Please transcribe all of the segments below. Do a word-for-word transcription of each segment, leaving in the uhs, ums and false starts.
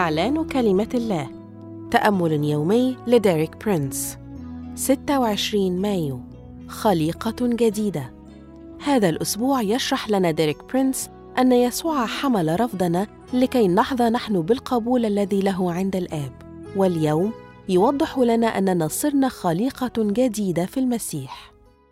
إعلان كلمة الله. تأمل يومي لديريك برينس. ستة وعشرين مايو، خليقة جديدة. هذا الأسبوع يشرح لنا ديريك برينس أن يسوع حمل رفضنا لكي نحظى نحن بالقبول الذي له عند الآب، واليوم يوضح لنا أننا صرنا خليقة جديدة في المسيح.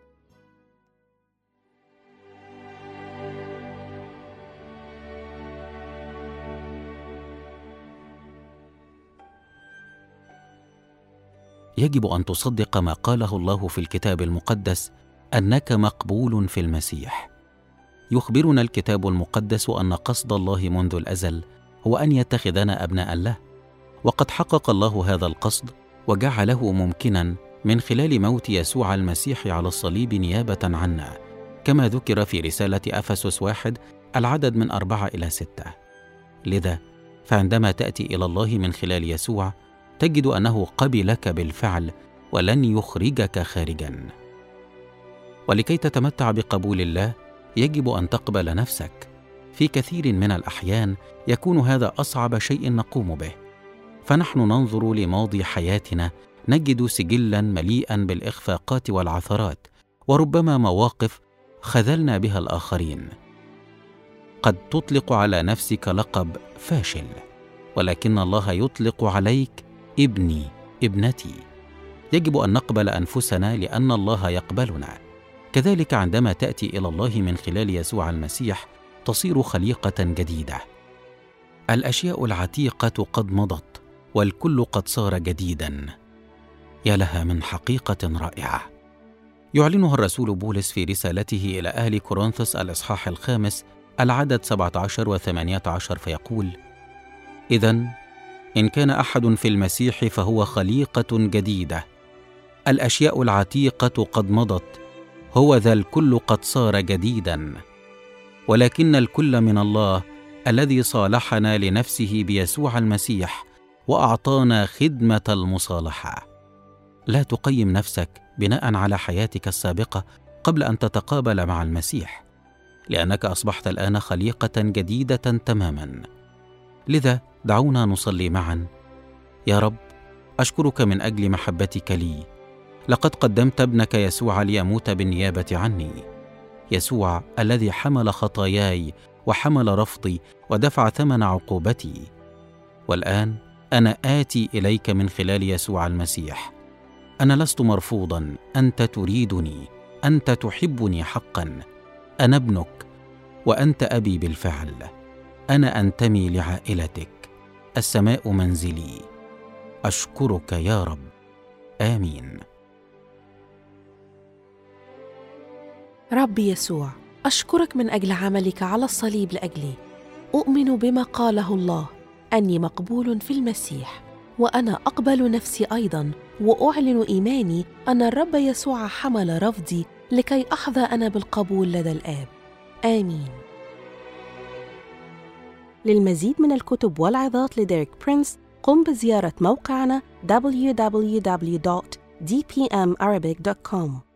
يجب أن تصدق ما قاله الله في الكتاب المقدس أنك مقبول في المسيح. يخبرنا الكتاب المقدس أن قصد الله منذ الأزل هو أن يتخذنا أبناء له، وقد حقق الله هذا القصد وجعله ممكنا من خلال موت يسوع المسيح على الصليب نيابة عنا، كما ذكر في رسالة أفسس واحد العدد من أربعة إلى ستة. لذا فعندما تأتي إلى الله من خلال يسوع تجد أنه قبلك بالفعل ولن يخرجك خارجا. ولكي تتمتع بقبول الله يجب أن تقبل نفسك. في كثير من الأحيان يكون هذا أصعب شيء نقوم به، فنحن ننظر لماضي حياتنا نجد سجلا مليئا بالإخفاقات والعثرات، وربما مواقف خذلنا بها الآخرين. قد تطلق على نفسك لقب فاشل، ولكن الله يطلق عليك ابني، ابنتي. يجب أن نقبل أنفسنا لأن الله يقبلنا. كذلك عندما تأتي إلى الله من خلال يسوع المسيح تصير خليقة جديدة. الأشياء العتيقة قد مضت والكل قد صار جديدا. يا لها من حقيقة رائعة يعلنها الرسول بولس في رسالته إلى أهل كورنثوس الإصحاح الخامس العدد سبعة عشر وثمانية عشر، فيقول: إذن إن كان أحد في المسيح فهو خليقة جديدة، الأشياء العتيقة قد مضت، هو ذا الكل قد صار جديدا. ولكن الكل من الله الذي صالحنا لنفسه بيسوع المسيح وأعطانا خدمة المصالحة. لا تقيم نفسك بناء على حياتك السابقة قبل أن تتقابل مع المسيح، لأنك أصبحت الآن خليقة جديدة تماما. لذا دعونا نصلي معا. يا رب، أشكرك من أجل محبتك لي. لقد قدمت ابنك يسوع ليموت بالنيابة عني، يسوع الذي حمل خطاياي وحمل رفضي ودفع ثمن عقوبتي. والآن أنا آتي إليك من خلال يسوع المسيح. أنا لست مرفوضا، أنت تريدني، أنت تحبني حقا. أنا ابنك وأنت أبي بالفعل. أنا أنتمي لعائلتك، السماء منزلي. أشكرك يا رب. آمين. رب يسوع، أشكرك من أجل عملك على الصليب لأجلي. أؤمن بما قاله الله أني مقبول في المسيح، وأنا أقبل نفسي أيضا، وأعلن إيماني أن الرب يسوع حمل رفضي لكي أحظى أنا بالقبول لدى الآب. آمين. للمزيد من الكتب والعظات لديريك برينس قم بزيارة موقعنا دبليو دبليو دبليو دوت دي بي إم أرابيك دوت كوم.